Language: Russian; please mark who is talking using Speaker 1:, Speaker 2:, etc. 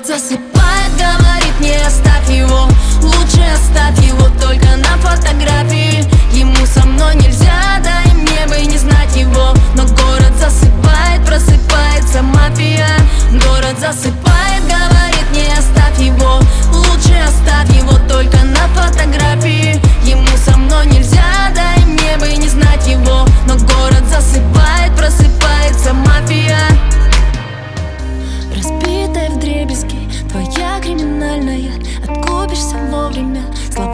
Speaker 1: Город засыпает, говорит мне оставь его. Лучше оставь его только на фотографии. Ему со мной нельзя, да и мне бы не знать его. Но город засыпает, просыпается мафия. Город засыпает, говорит мне оставь его. Лучше оставь его только на фотографии. Ему со мной нельзя, да и мне бы не знать его. Но город засыпает, просыпается мафия. Разбитая вдребезги, твоя криминальная. Откупишься вовремя.